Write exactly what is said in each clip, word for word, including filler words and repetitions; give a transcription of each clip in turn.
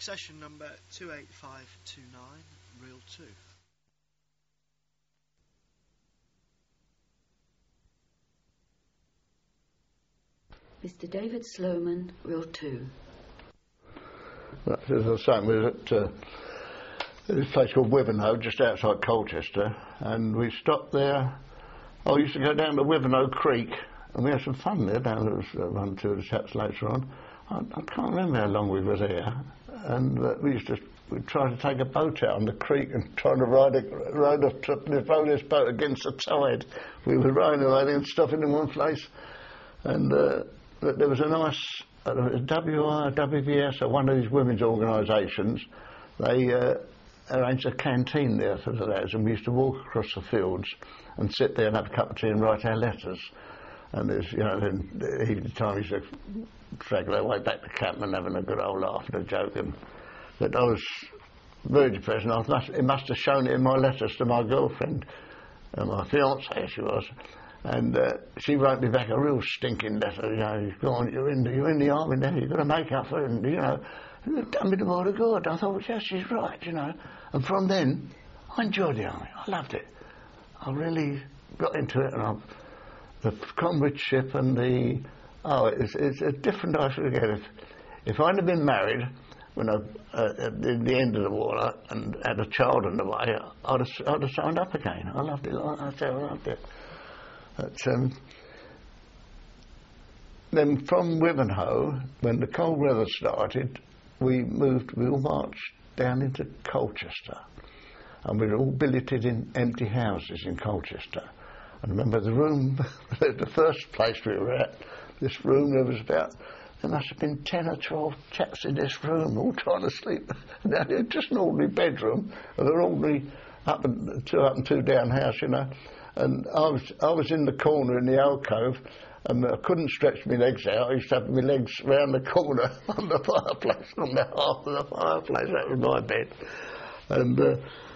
Succession number two eight five two nine, reel two. Mister David Sloman, reel two. As I was saying, we were at uh, this place called Wivenhoe, just outside Colchester, and we stopped there. I used to go down to Wivenhoe Creek, and we had some fun there, down there, uh, one two of the chaps later on. I, I can't remember how long we were there, and uh, we used to we'd try to take a boat out on the creek and try to ride a, ride a, row this boat against the tide. We were riding away and stopping in one place, and uh, there was a nice uh, W I, W V S, or one of these women's organisations. They uh, arranged a canteen there for the lads, and we used to walk across the fields and sit there and have a cup of tea and write our letters. And there's, you know, then the evening time we used to drag their way back to camp and having a good old laugh and a joke. And but I was very depressed, and I must, it must have shown it in my letters to my girlfriend, uh, my fiancée she was, and uh, she wrote me back a real stinking letter. You know, go on, you're in the, you're in the army now, you've got to make up for it, and, you know, you've done me the word of God. I thought, yes, she's right, you know. And from then, I enjoyed the army. I loved it. I really got into it, and I, the comradeship and the oh, it's, it's a different. I forget if if I'd have been married when I uh, at the, the end of the war and had a child on the way, I'd have, I'd have signed up again. I loved it. I said I loved it. But, um, then from Wivenhoe, when the cold weather started, we moved. We all marched down into Colchester, and we were all billeted in empty houses in Colchester. And remember the room, the first place we were at, this room, there was about, there must have been ten or twelve chaps in this room, all trying to sleep. Now, it was just an ordinary bedroom, and an ordinary up and two up and two down house, you know. And I was, I was in the corner in the alcove, and I couldn't stretch my legs out. I used to have my legs round the corner on the fireplace, on the half of the fireplace. That was my bed. And uh,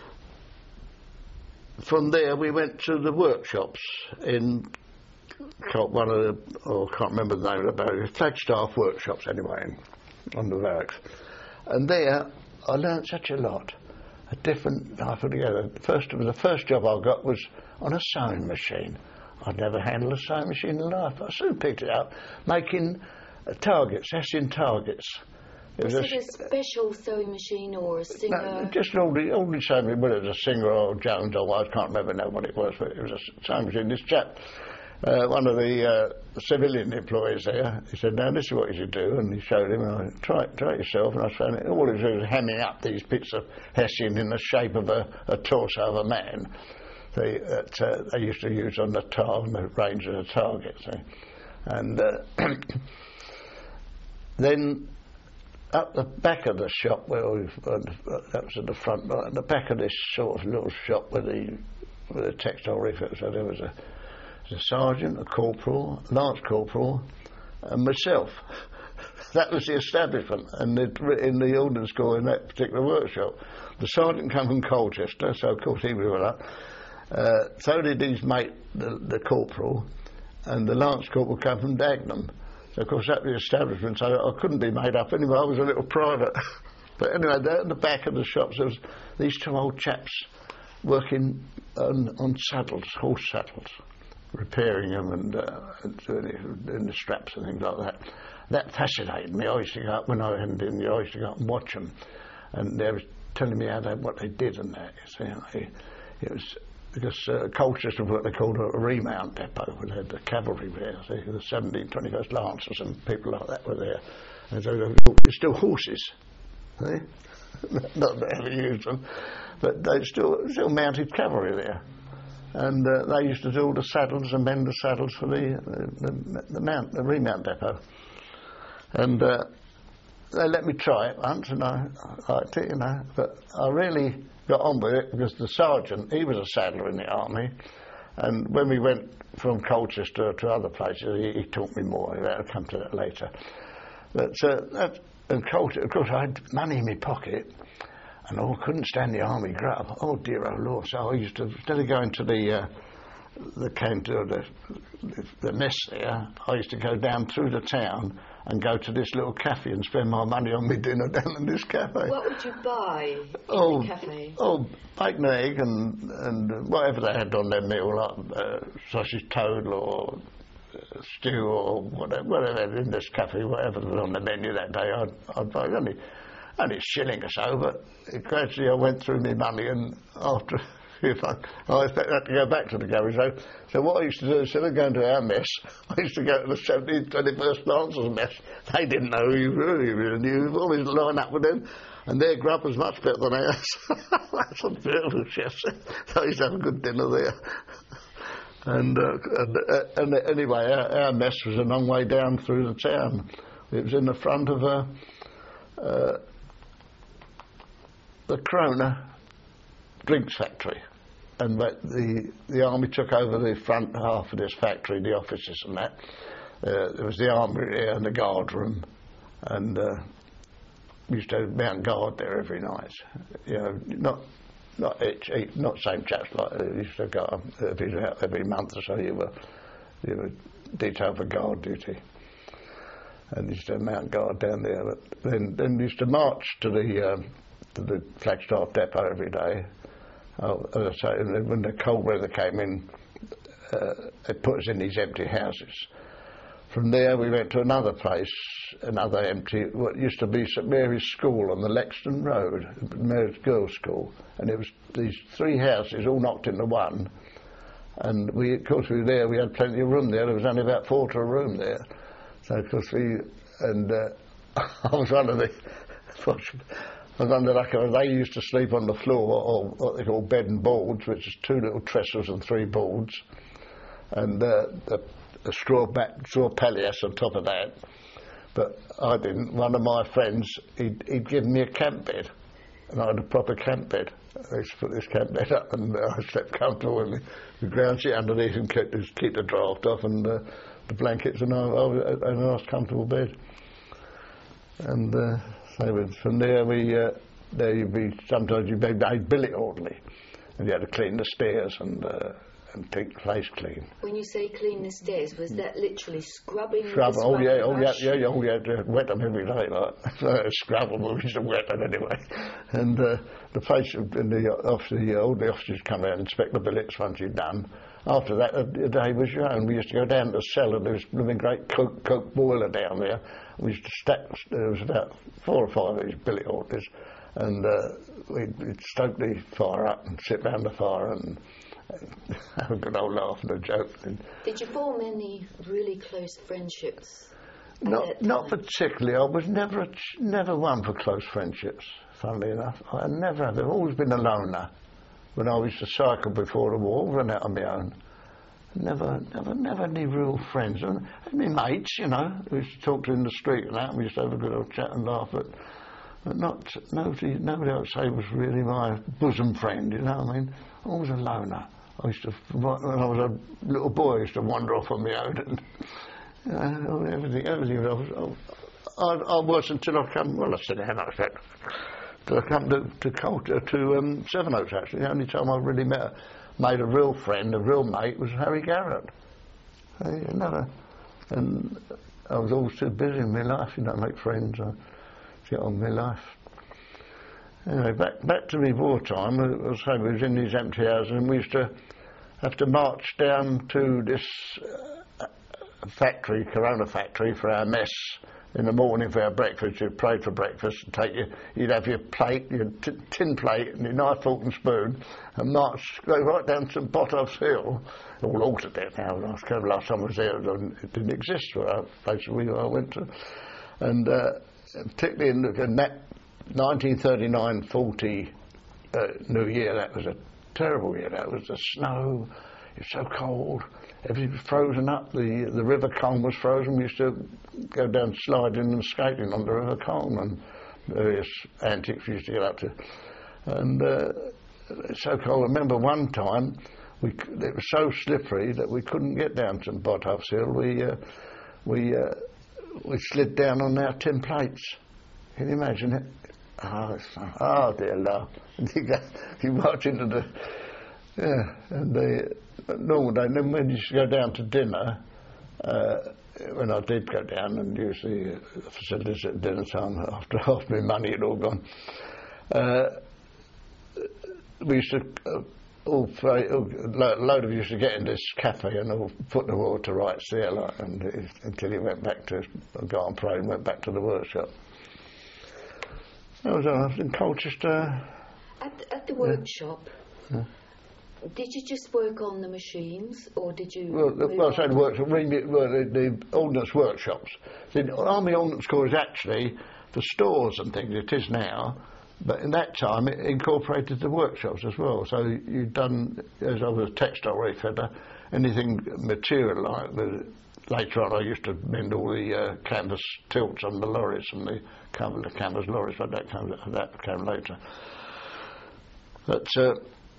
from there we went to the workshops in one of the, oh, I can't remember the name of the barracks, Flagstaff workshops anyway, in, on the barracks. And there I learnt such a lot. A different, I put together, first, the first job I got was on a sewing machine. I'd never handled a sewing machine in life. I soon picked it up, making uh, targets, Hessian targets. It was, was a, it a special sewing machine or a Singer? No, just an ordinary, ordinary sewing machine, whether it was a Singer or Jones or what, I can't remember now what it was, but it was a sewing machine. This chap, uh, one of the uh, civilian employees there, he said, now this is what you should do, and he showed him, and I try, try it yourself, and I found it, all it was was hemming up these bits of Hessian in the shape of a, a torso of a man. They, that uh, they used to use on the tar and the range of the target. So. And uh, then up the back of the shop, where we uh, that was at the front, right, at the back of this sort of little shop with the with the textile refit, so there was a, a sergeant, a corporal, a lance corporal, and myself. That was the establishment, and in the ordnance corps in that particular workshop. The sergeant came from Colchester, so of course he was all up. Uh, so did his mate, the, the corporal, and the lance corporal came from Dagenham. So of course that was the establishment, so I couldn't be made up anyway, I was a little private. But anyway, there at the back of the shops there was these two old chaps working on, on saddles, horse saddles, repairing them and, uh, and doing, it, doing the straps and things like that. That fascinated me. I used to go up, when I hadn't been there, I used to go up and watch them, and they were telling me how they, what they did and that. You see, it was because uh, Colchester was what they called a remount depot. We had the cavalry there, see, the seventeenth, twenty-first Lancers and people like that were there. And so there were still horses, see? Not that I ever used them, but they still still mounted cavalry there. And uh, they used to do all the saddles and mend the saddles for the the, the, the mount, the remount depot. And uh, they let me try it once, and I, I liked it, you know. But I really got on with it because the sergeant, he was a saddler in the army, and when we went from Colchester to other places, he, he taught me more. I'll come to that later. But uh, that, and Colchester, of course, I had money in my pocket, and I couldn't stand the army grub. Oh dear, oh Lord! So I used to, instead of going to the uh, the canteen, the, the the mess there, I used to go down through the town and go to this little cafe and spend my money on my dinner down in this cafe. What would you buy in oh, the cafe? Oh, bacon and egg and, and whatever they had on their meal, like uh, sausage toad or uh, stew or whatever, whatever in this cafe, whatever was on the menu that day, I'd, I'd buy only, only a shilling or so, but gradually I went through my money, and after if I, I expect that to go back to the garage. So, so what I used to do, instead of going to our mess, I used to go to the seventieth, twenty-first Lancers mess. They didn't know who you really, really knew. You always line up with them, and their grub was much better than ours. That's a beautiful chef. So I used to have a good dinner there. And, uh, and, uh, and anyway, our, our mess was a long way down through the town. It was in the front of a, uh, the Corona drinks factory, and the the army took over the front half of this factory, the offices and that. Uh, there was the armory there and the guard room, and uh, we used to mount guard there every night. You know, not not each, each not same chaps like uh, used to go every every month or so. You were you were detailed for guard duty, and used to mount guard down there. But then then used to march to the um, to the Flagstaff depot every day. Oh, as I say, when the cold weather came in, uh, it put us in these empty houses. From there we went to another place, another empty, what used to be St Mary's School on the Lexington Road, Mary's Girls' School, and it was these three houses all knocked into one, and we, of course we were there, we had plenty of room there, there was only about four to a room there, so of course we, and uh, I was one of the, I was under luck. They used to sleep on the floor, or what they call bed and boards, which is two little trestles and three boards, and uh, a, a straw back, straw palliasse on top of that. But I didn't. One of my friends, he'd, he'd given me a camp bed, and I had a proper camp bed. I used to put this camp bed up, and uh, I slept comfortable with the ground sheet underneath and keep, keep the draft off, and uh, the blankets, and I, I had a nice comfortable bed. And uh, so from there, we uh, there you'd be sometimes you'd be made billet orderly, and you had to clean the stairs and uh, and keep the place clean. When you say clean the stairs, was that literally scrubbing? Scrub, the oh yeah, oh yeah, brush? yeah, yeah, oh yeah, to wet them every day, like so scrub them, we used to wet them anyway. And uh, the place, in the office, the, all the officers come around and inspect the billets once you've done. After that, the day was your own. We used to go down to the cellar. There was a living great coke, coke boiler down there. We used to stack. There was about four or five of these billet orders, and uh, we'd, we'd stoke the fire up and sit round the fire and have a good old laugh and a joke. Did you form any really close friendships? Not, not particularly. I was never, a, never one for close friendships. Funnily enough, I never have. I've always been a loner. When I used to cycle before the war, run out on my own. Never, never, never any real friends. I had my mates, you know, who used to talk to in the street and that, and we used to have a good old chat and laugh, but, but not, nobody, nobody I would say was really my bosom friend, you know what I mean? I was a loner. I used to, when I was a little boy, I used to wander off on my own and, you know, everything, everything. I was, I, I was until I come, well, I said how much that. To come to to, culture, to um, Sevenoaks, actually. The only time I really met, a, made a real friend, a real mate, was Harry Garrett. I never, and I was always too busy in my life, you know, to make friends, uh, to get on with my life. Anyway, back back to me wartime. I was saying we was in these empty houses, and we used to have to march down to this uh, factory, Corona factory, for our mess. In the morning for our breakfast, you'd pray for breakfast and take your, you'd have your plate, your t tin plate and your knife, fork and spoon and march, go right down to Bottov's Hill. All altered there now. Last, last time I was there, it didn't exist for our place we I went to. And uh, particularly in, the, in that nineteen thirty-nine forty uh, New Year, that was a terrible year. That was the snow, it was so cold. Everything was frozen up. The the River Colne was frozen. We used to go down sliding and skating on the River Colne and various antics we used to get up to. And uh, it's so cold. I remember one time we it was so slippery that we couldn't get down to Bottov's Hill. We uh, we uh, we slid down on our tin plates. Can you imagine it? Oh, oh dear Lord! you go, you march into the yeah, and the. Normal day, and then when you go down to dinner, uh, when I did go down and use the uh, facilities at dinner time after half my money had all gone, uh, we used to uh, all play, a load of us used to get in this cafe and all put the water to rights there, like, and it, until he went back to got on parade and went back to the workshop. That was, I was in Colchester. At the, at the workshop, yeah. Did you just work on the machines, or did you? Well, the, well I say the workshop, well, the, the ordnance workshops. The Army Ordnance Corps is actually the stores and things. It is now, but in that time it incorporated the workshops as well. So you'd done, as I was a textile refitter, anything material like the. Later on, I used to mend all the uh, canvas tilts on the lorries and the cover the canvas lorries, but that came that came later. But. Uh,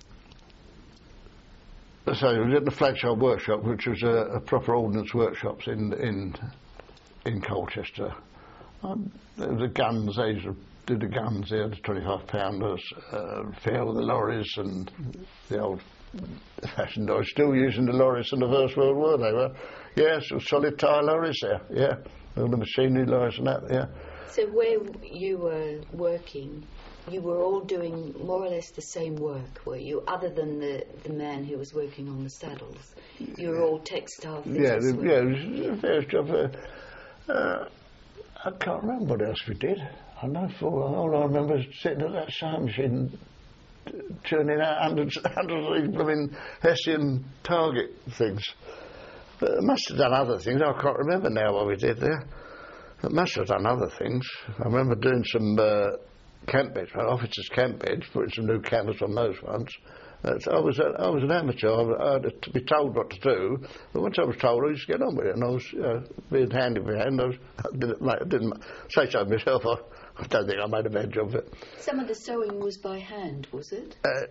So we was at the Flagship Workshop, which was a, a proper ordnance workshops in in in Colchester. Um, there was the guns. They used to do the guns there, the twenty-five pounders, uh, fill the lorries, and the old fashioned lorries. Still using the lorries in the First World War. They were, yes, yeah, solid tire lorries there. Yeah, all the machinery lorries and that. Yeah. So where you were working, you were all doing more or less the same work, were you? Other than the, the man who was working on the saddles, you were all textile fitters. Yeah, the, yeah, it was a fair job. Uh, uh, I can't remember what else we did. I know for all I remember is sitting at that sewing machine, churning out hundreds, hundreds of these blooming Hessian target things. But I must have done other things. I can't remember now what we did there. I must have done other things. I remember doing some. Uh, camp beds, officers' camp beds, putting some new canvas on those ones. That's, I was a, I was an amateur. I, I had to be told what to do, but once I was told, I just get on with it. And I was you know, being handy with hand. I, was, I didn't, like, I didn't say so myself. I, I don't think I made a bad job of it. Some of the sewing was by hand, was it? Uh,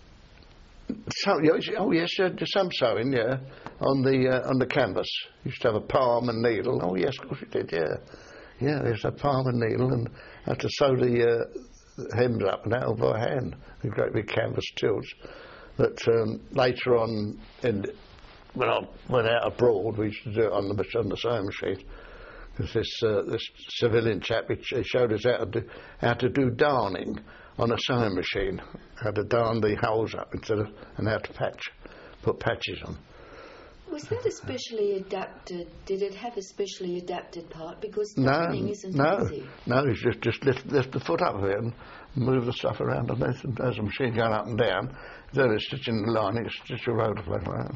some, oh yes, uh, some sewing, yeah, on the uh, on the canvas. Used to have a palm and needle. Oh yes, of course we did, yeah. Yeah, there's a palm and needle, and had to sew the uh, hems up and out by hand, the great big canvas tilts. But um, later on, in, when I went out abroad, we used to do it on the, on the sewing machine. Because this uh, this civilian chap, he, he showed us how to do how to do darning on a sewing machine, how to darn the holes up instead of and how to patch, put patches on. Was that a specially adapted? Did it have a specially adapted part? Because no, darning isn't no, easy. No, it's just just lift lift the foot up of it and move the stuff around underneath. And there's a machine going up and down. Then it's stitching the lining, it's stitch a rotor like that.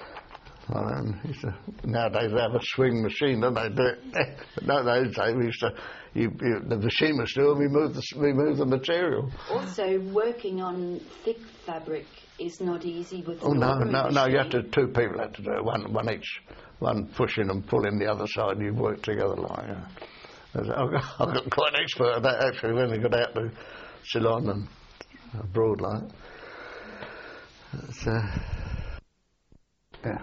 Um, to, nowadays they have a swing machine, don't they? Do it. But no, those days we used to. You, you, the machine was still, and we moved the we moved the material. Also, working on thick fabric is not easy with. Oh no, no, machine. no! You have to. Two people have to do it. One, one each. One pushing and pulling the other side, and you work together like. Yeah. I got, I got quite an expert at that actually when we got out to Ceylon and abroad like. It's, uh, yeah.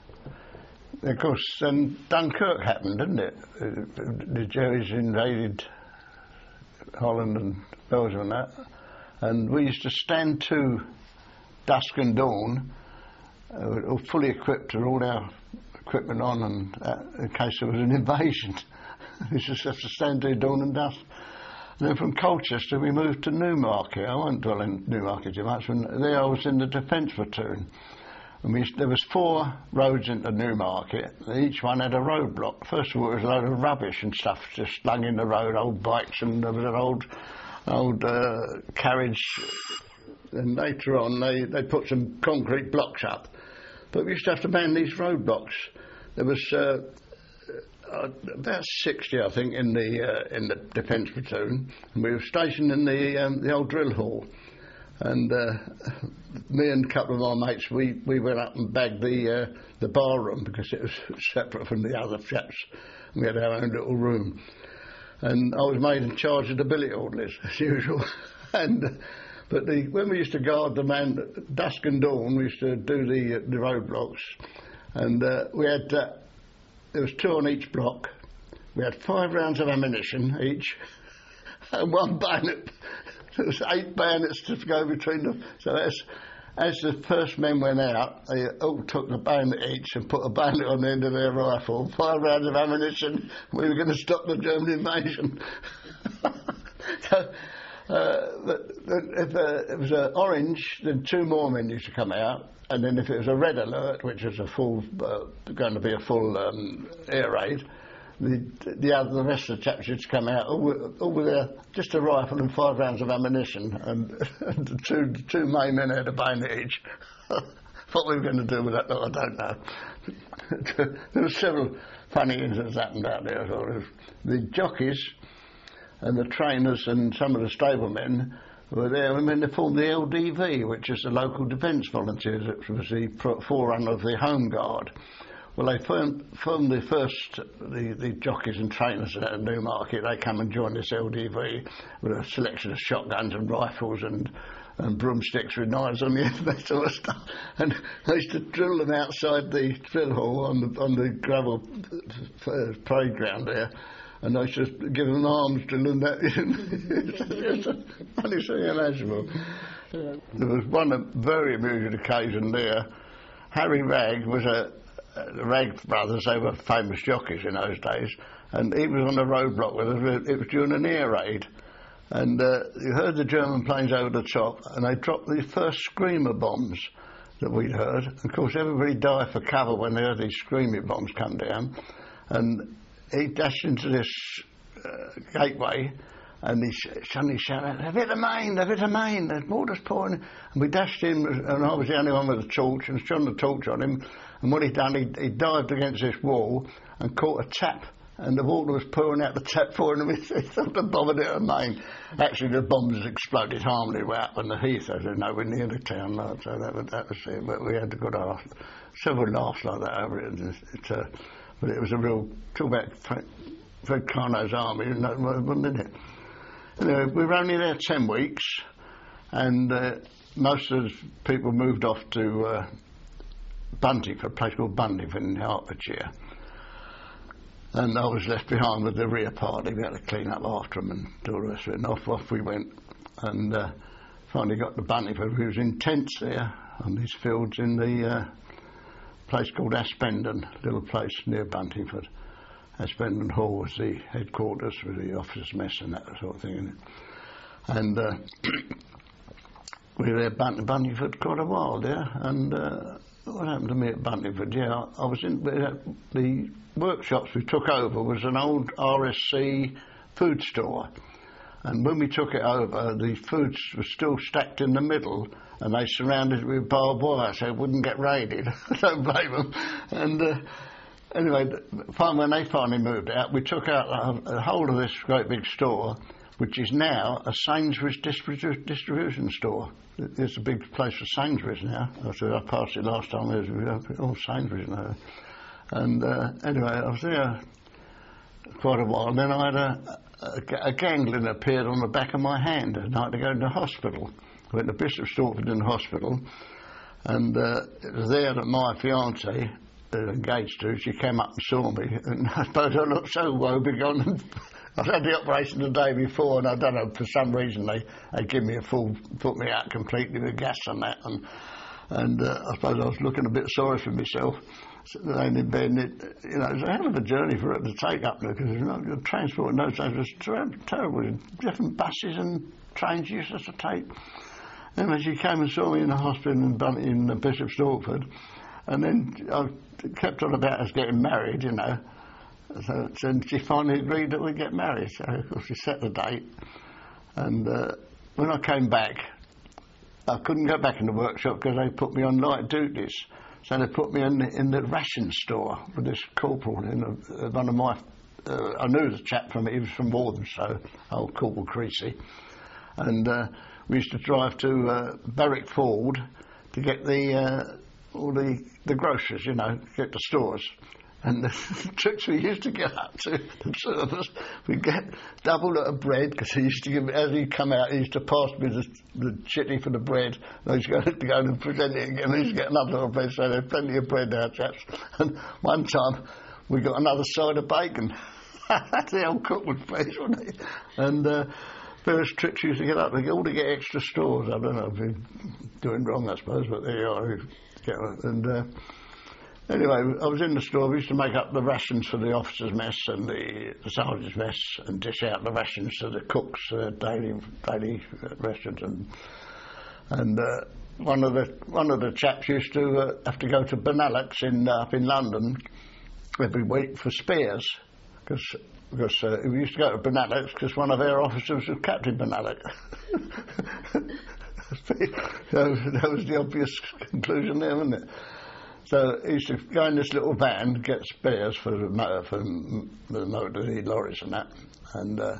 Of course, then Dunkirk happened, didn't it? The Germans invaded Holland and Belgium and that, and we used to stand to dusk and dawn, uh, all fully equipped with all our equipment on, and uh, in case there was an invasion, we just have to stand to dawn and dusk. And then from Colchester we moved to Newmarket. I won't dwell in Newmarket too much. When there I was in the defence platoon. And we, there was four roads into Newmarket. Each one had a roadblock. First of all, it was a load of rubbish and stuff just slung in the road, old bikes, and there was an old, old uh, carriage. And later on, they, they put some concrete blocks up. But we used to have to man these roadblocks. There was uh, uh, about sixty, I think, in the uh, in the defence platoon, and we were stationed in the um, the old drill hall. And uh, me and a couple of my mates, we, we went up and bagged the uh, the bar room because it was separate from the other chaps. We had our own little room. And I was made in charge of the billet orderlies, as usual. and uh, But the, when we used to guard the man dusk and dawn, we used to do the, uh, the roadblocks. And uh, we had, uh, there was two on each block. We had five rounds of ammunition each and one bayonet. There was eight bayonets to go between them. So that's, as the first men went out, they all took the bayonet each and put a bayonet on the end of their rifle, five rounds of ammunition. We were going to stop the German invasion. so, uh, but, but if uh, it was an orange, then two more men used to come out. And then if it was a red alert, which was a full, uh, going to be a full um, air raid, the the other, the rest of the chaps used to come out all with, all with a, just a rifle and five rounds of ammunition, and, and the two the two main men had a bayonet each. What we were going to do with that, I don't know. There were several funny incidents happened out there as well. The jockeys and the trainers and some of the stablemen were there. I mean, they formed the L D V, which is the local defence volunteers. It was the forerunner of the Home Guard. Well, they formed, formed the first, the, the jockeys and trainers at Newmarket. They come and join this L D V with a selection of shotguns and rifles and, and broomsticks with knives on the end, that sort of stuff. And they used to drill them outside the drill hall on the, on the gravel parade ground there. And I just give them arms drilling that in. It's a funny thing imaginable. There was one very amusing occasion there. Harry Ragg was a, the Ragg brothers, they were famous jockeys in those days, and he was on the roadblock with us. It was during an air raid, and uh, you heard the German planes over the top, and they dropped the first screamer bombs that we'd heard. Of course, everybody dived for cover when they heard these screamer bombs come down, and he dashed into this uh, gateway, and he suddenly shouted, "They've hit the main, they've hit the main, there's water's pouring." And we dashed in, and I was the only one with a torch, and shone the torch on him. And what he'd done, he, he dived against this wall and caught a tap, and the water was pouring out the tap for him. He thought the bomb had hit the main. Actually, the bombs exploded harmlessly up on the heath, as you know, we're near the town, like, so that was, that was it. But we had a good laugh, several laughs like that over it. It, it uh, but it was a real, talk about Fred, Fred Carno's army, wasn't it? Anyway, we were only there ten weeks, and uh, most of the people moved off to uh, Buntingford, a place called Buntingford in Hertfordshire. And I was left behind with the rear party. We had to clean up after them and do all the rest of it. And off, off we went, and uh, finally got to Buntingford. We was in tents there on these fields in the uh, place called Aspendon, a little place near Buntingford. Aspendon Hall was the headquarters with the officers' mess and that sort of thing. And uh, we were there at Bunt- Buntingford quite a while there. And uh, what happened to me at Buntingford? Yeah, I was in the, the workshops we took over was an old R S C food store. And when we took it over, the foods were still stacked in the middle, and they surrounded it with barbed wire so it wouldn't get raided. Don't blame them. And uh, anyway, when they finally moved out, we took out a, a whole of this great big store, which is now a Sainsbury's distribu- distribution store. It's a big place for Sainsbury's now. I said I passed it last time. It was all Sainsbury's now. And uh, anyway, I was there quite a while. And then I had a, a, a ganglion appeared on the back of my hand, and I had to go into hospital. I went to Bishop Stortford Hospital, and uh, it was there that my fiancée, engaged to, she came up and saw me, and I suppose I looked so woebegone. I'd had the operation the day before, and I don't know, for some reason they, they give me a full, put me out completely with gas and that, and and uh, I suppose I was looking a bit sorry for myself, laying in bed, and it, you know, it was a hell of a journey for it to take up there, because you know, the transport in those days was ter- terrible, different buses and trains used to take. Anyway, she came and saw me in the hospital in, Bun- in uh, Bishop Stortford, and then I kept on about us getting married, you know. So, so she finally agreed that we'd get married. So, of course, we set the date. And uh, when I came back, I couldn't go back in the workshop because they put me on light duties. So they put me in the, in the ration store with this corporal. In a, one of my, uh, I knew the chap from it. He was from Walthamstow, old Corporal Creasy. And uh, we used to drive to uh, Berwick Ford to get the uh, all the the groceries, you know, get the stores. And the tricks we used to get up to, the two of us, we'd get double lot of bread, because he used to give me, as he'd come out, he used to pass me the, the chitty for the bread, and I used to go, to go and present it again, and he used to get another lot of bread, so there's plenty of bread now, chaps. And one time, we got another side of bacon. That's the old cook was pleased, wasn't he? And uh, various tricks you used to get up to all to get extra stores. I don't know if you're doing wrong, I suppose, but there you are. Get it. And uh, anyway, I was in the store. We used to make up the rations for the officers' mess and the, the sergeants' mess, and dish out the rations to the cooks' uh, daily daily rations. And and uh, one of the one of the chaps used to uh, have to go to Benelux in uh, up in London every week for spares, because. Because uh, we used to go to Benelux because one of our officers was Captain Benelux. So that was the obvious conclusion there, wasn't it? So he used to go in this little van, get spares for the motor, for the motor, the lorries and that. And uh,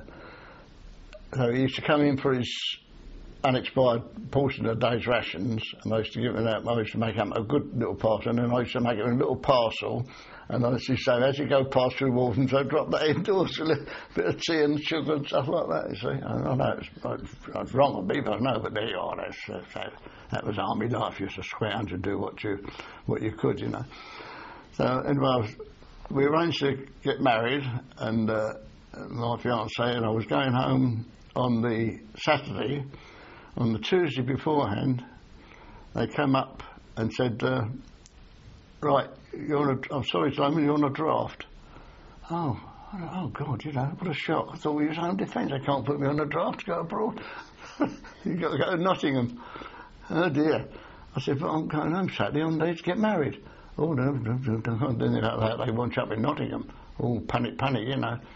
so he used to come in for his unexpired portion of the day's rations, and I used to give him that. I used to make him a good little parcel, and then I used to make him a little parcel. And I used to say, as you go past through Walton, so drop that indoors, a little bit of tea and sugar and stuff like that, you see. I, I know it's, it's wrong of me, but I know, but there you are. That's, that's, that, that was army life. You used to scrounge and do what you what you could, you know. So anyway, I was, we arranged to get married, and uh, my fiancée and I was going home on the Saturday. On the Tuesday beforehand, they came up and said, uh, right, you're on a, I'm sorry, Simon, you're on a draft. Oh, oh God, you know, what a shock. I thought we was home defence. They can't put me on a draft to go abroad. You've got to go to Nottingham. Oh dear. I said, but I'm going home Saturday on day to get married. Oh, no, no, no, no. Then they want you up in Nottingham. Oh, panic, panic, you know.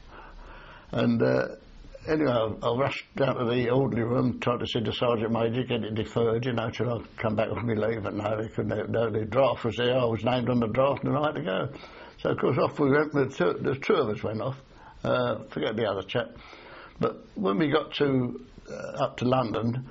And uh, anyway, I, I rushed down to the orderly room, tried to see the sergeant major, get it deferred, you know, till I come back with me leave. And no, they couldn't. No, the draft was there. I was named on the draft, and I had to go. So of course off we went. The two, the two of us went off. Uh, forget the other chap. But when we got to uh, up to London,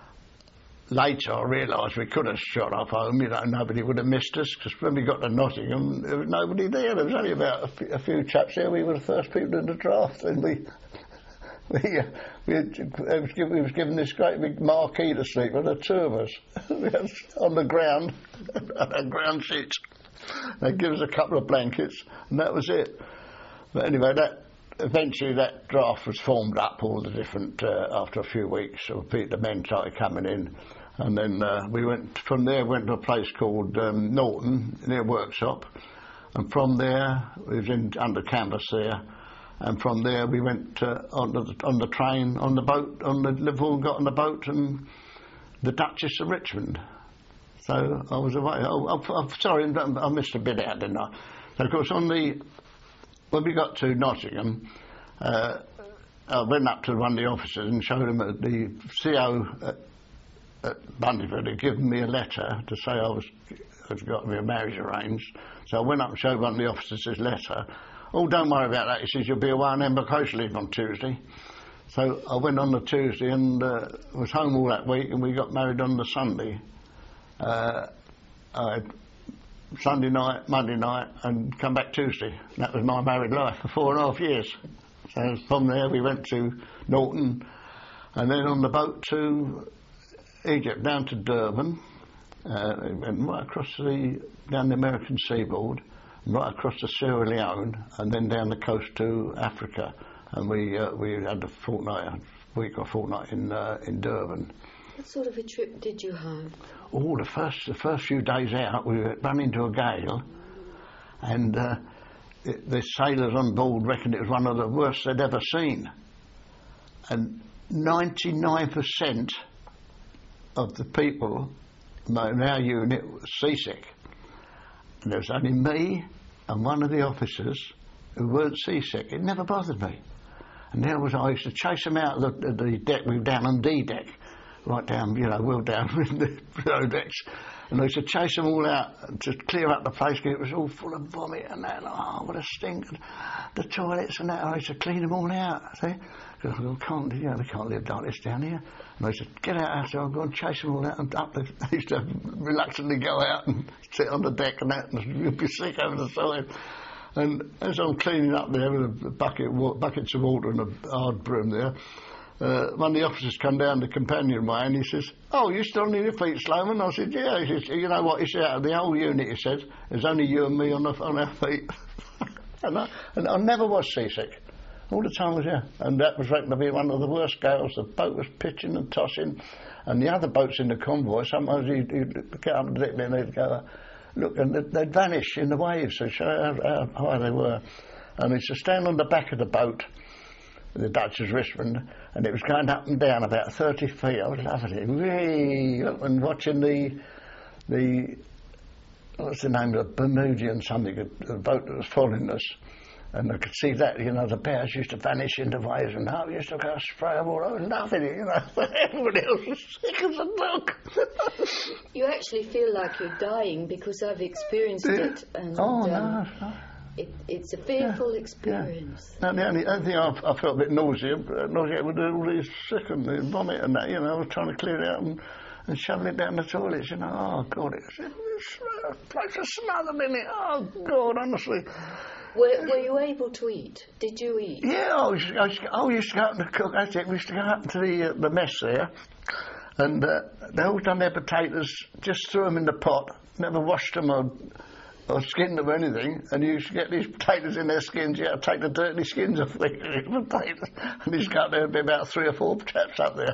later I realised we could have shot off home. You know, nobody would have missed us, because when we got to Nottingham, there was nobody there. There was only about a, f- a few chaps there. We were the first people in the draft, and we. We, uh, we, had, we, was given, we was given this great big marquee to sleep with, the two of us on the ground, on ground sheets. They give us a couple of blankets, and that was it. But anyway, that eventually that draft was formed up, all the different, uh, after a few weeks, so the men started coming in, and then uh, we went, from there went to a place called um, Norton, near Workshop, and from there, we was in, under canvas there. And from there we went uh, on, the, on the train, on the boat, on the Liverpool, got on the boat, and the Duchess of Richmond. So I was away. Oh, I'm sorry, I missed a bit out, didn't I? So of course, on the when we got to Nottingham, uh, I went up to one of the officers and showed him that the C O at, at Bundyford had given me a letter to say I was had got me a marriage arranged. So I went up and showed one of the officers his letter. Oh, don't worry about that. He says, you'll be away on embarkation leave on Tuesday. So I went on the Tuesday and uh, was home all that week, and we got married on the Sunday. Uh, I had Sunday night, Monday night, and come back Tuesday. That was my married life for four and a half years. So from there we went to Norton, and then on the boat to Egypt, down to Durban, uh, and right across the, down the American seaboard, right across to Sierra Leone, and then down the coast to Africa, and we uh, we had a fortnight, a week or fortnight in uh, in Durban. What sort of a trip did you have? Oh, the first the first few days out, we ran into a gale, and uh, it, the sailors on board reckoned it was one of the worst they'd ever seen, and ninety-nine percent of the people in our unit were seasick. And there was only me and one of the officers who weren't seasick. It never bothered me. And there was I used to chase them out of the, the deck. We were down on D deck, right down, you know, well down in the below decks. And I used to chase them all out to clear up the place, because it was all full of vomit and that. And, oh, what a stink! And the toilets and that. I used to clean them all out. See, because I can't, you know, we can't live like this down here. And I used to get out after I'd go and chase them all out, and up the, I used to reluctantly go out and sit on the deck and that, and you'd be sick over the side. And as I'm cleaning up there with a bucket, buckets of water and a hard broom there, uh, one of the officers come down the companionway and he says, "Oh, you still on your feet, Sloman?" I said, "Yeah." He says, "You know what?" He said, "Out of the whole unit," he said, "there's only you and me on, the, on our feet." and, I, and I never was seasick. all the time I was there. And that was reckoned to be one of the worst gales. The boat was pitching and tossing, and the other boats in the convoy, sometimes you'd, you'd get up and dip and they'd go, look, and they'd, they'd vanish in the waves to show how, how high they were. And we used to stand on the back of the boat, the Duchess Richmond, and it was going up and down about thirty feet. I was loving it, really, and watching the, the what's the name of the Bermudian something, the boat that was following us. And I could see that, you know, the bears used to vanish into waves and I used to go spray them all. I was loving it, you know. Everybody else was sick as a dog. You actually feel like you're dying because I've experienced yeah. it. And, oh, um, no, no. It, it's a fearful yeah. experience. Yeah. Now, the only, only thing I, I felt a bit nausea, nausea with all these sick and the vomit and that, you know, I was trying to clear it out and, and shoveling it down the toilets, you know. Oh, God, it was, it was a place of smothered in it. Oh, God, honestly. Were, were you able to eat? Did you eat? Yeah, I used to, I used to, oh, we used to go out and cook. That's it. We used to go up to the uh, the mess there, and uh, they all done their potatoes, just threw them in the pot, never washed them or, or skinned them or anything. And you used to get these potatoes in their skins. You had to take the dirty skins off the potatoes, and you used to go up there and be about three or four chaps up there.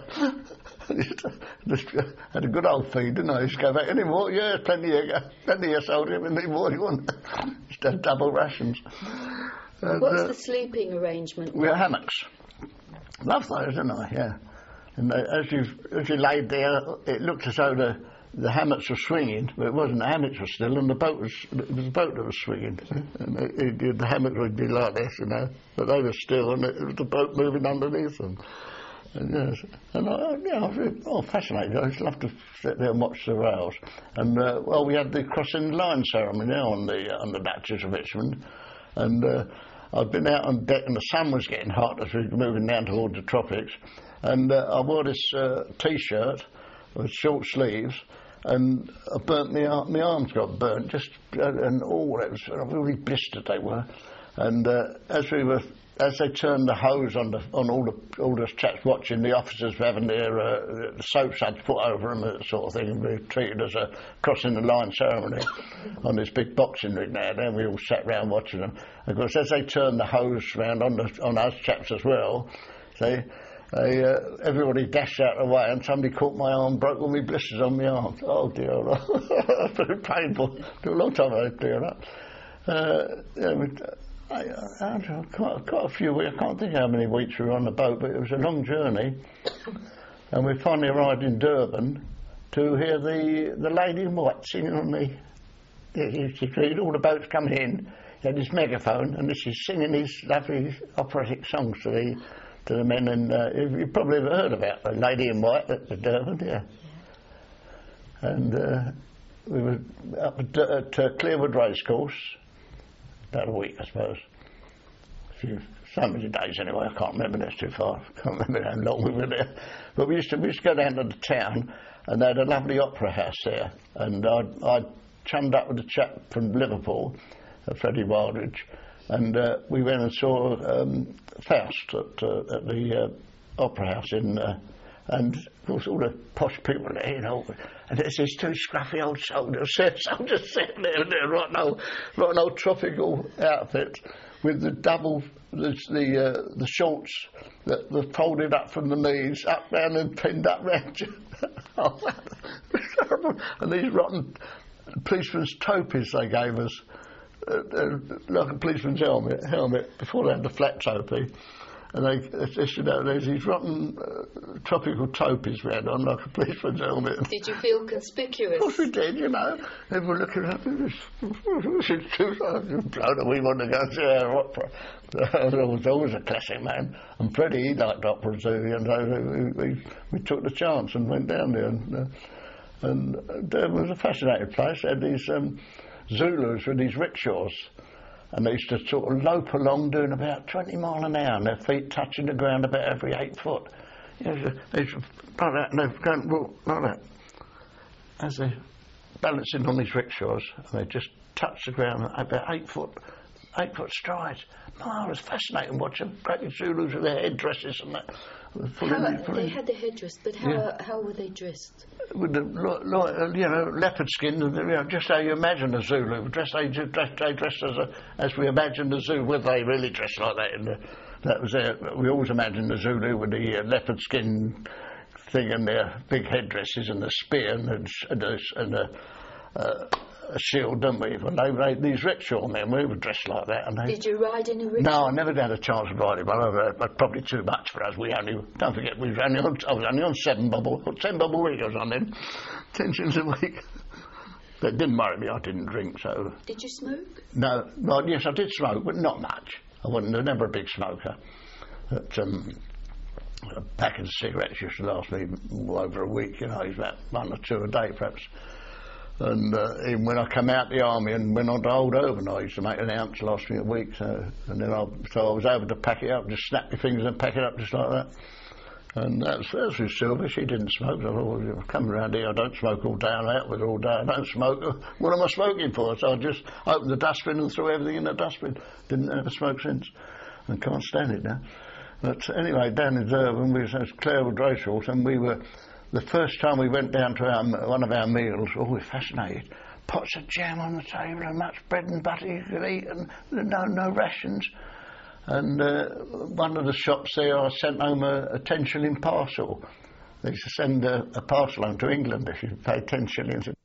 Just had a good old feed, didn't I? Used to go back, any more? Yeah, plenty of, plenty of soldier, we need more, you want? Used to have double rations. And, What's uh, the sleeping arrangement? We had hammocks. Love those, didn't I? Yeah. And uh, as you as you laid there, it looked as though the the hammocks were swinging, but it wasn't. The hammocks were still, and the boat was it was the boat that was swinging. And it, it, the hammock would be like this, you know, but they were still, and it was the boat moving underneath them. And, yes, and I, yeah, I was really, oh, fascinated. I used to love to sit there and watch the rails. And uh, well, we had the crossing the line ceremony now on the uh, on the Duchess of Richmond, and uh, I'd been out on deck, and the sun was getting hot as we were moving down towards the tropics. And uh, I wore this uh, T-shirt with short sleeves, and I burnt my arm. My arms got burnt, just uh, and all it was really blistered they were. And uh, as we were. As they turned the hose on the, on all the all the chaps watching, the officers were having their uh, soap suds put over them, that sort of thing, and we treated as a crossing the line ceremony on this big boxing ring there. Then we all sat round watching them. Of course, as they turned the hose round on the on us chaps as well, they they uh, everybody dashed out of the way, and somebody caught my arm, broke all my blisters on my arm. Oh dear, that's very painful. It took a long time to clear it up. Uh, yeah, we, I, I had quite, quite a few weeks. I can't think how many weeks we were on the boat, but it was a long journey. And we finally arrived in Durban to hear the the lady in white singing on the. You see all the boats coming in. He had this megaphone, and this is singing these lovely operatic songs to the to the men. And uh, you've probably ever heard about the lady in white at the Durban, yeah. yeah. And uh, we were up at, at uh, Clearwood Racecourse. About a week, I suppose. A few, so many days anyway. I can't remember. That's too far. I can't remember how long we were there. But we used to we used to go down to the town, and they had a lovely opera house there. And I I chummed up with a chap from Liverpool, uh, Freddie Wildridge, and uh, we went and saw um, Faust at, uh, at the uh, opera house in. Uh, And, of course, all the posh people there, you know, and there's these two scruffy old soldiers, soldiers sitting there in their rotten old, rotten old tropical outfits with the double, the the, uh, the shorts that were folded up from the knees, up down and pinned up round you. And these rotten policeman's topies they gave us, uh, uh, like a policeman's helmet, helmet before they had the flat topi. And they, they you know, there's these rotten uh, tropical topies we had on, like a policeman's helmet. Did you feel conspicuous? Of course we did, you know. Everyone looking up, it was, it was blown we wanted to go and see our opera. It was always a classic, man. And Freddie, he liked opera too, and so we, we, we took the chance and went down there. And, uh, and uh, it was a fascinating place. They had these um, Zulus with these rickshaws. And they used to sort of lope along doing about twenty mile an hour, and their feet touching the ground about every eight foot. You know, they used to, like that, and they'd go and walk like that. As they're balancing on these rickshaws, and they just touch the ground about eight foot, eight foot strides. Oh, it was fascinating watching great Zulus with their headdresses and that. How, they had the headdress, but how yeah. how were they dressed? With the, like, you know, leopard skin, you know, just how you imagine a Zulu. Dressed, they dressed, they dressed as a, as we imagine the Zulu. Whether they really dressed like that in the, that was it. We always imagined the Zulu with the uh, leopard skin thing and their big headdresses and the spear and the, and the, and the uh, a shield, didn't we? Well, they rode these rickshaws then. We were dressed like that. And they, Did you ride in a rickshaw? No, I never had a chance of riding one. Well, uh, probably too much for us. We only, don't forget, we was only on, I was only on seven bubble, ten bubble wheels on them, ten shillings a week. But it didn't worry me. I didn't drink, so. Did you smoke? No, well, yes, I did smoke, but not much. I wasn't I was never a big smoker. But, um, a pack of cigarettes used to last me well over a week. You know, it was about one or two a day, perhaps. And uh, even when I came out the army and went on to Old Urban, I used to make an ounce last me a week. So, and then I, so I was able to pack it up, just snap my fingers and pack it up just like that. And that's that's with Sylvia. She didn't smoke. I thought, well, you come around here, I don't smoke all day. I'm out with her all day. I don't smoke. What am I smoking for? So I just opened the dustbin and threw everything in the dustbin. Didn't ever smoke since, and can't stand it now. But anyway, down in Durban, we was at Clarewood Racehorse, and we were. The first time we went down to our, one of our meals, oh, we were fascinated. Pots of jam on the table and much bread and butter you could eat, and no no rations. And uh, one of the shops there, I sent home a, a ten shilling parcel. They used to send a, a parcel home to England if you paid ten shillings.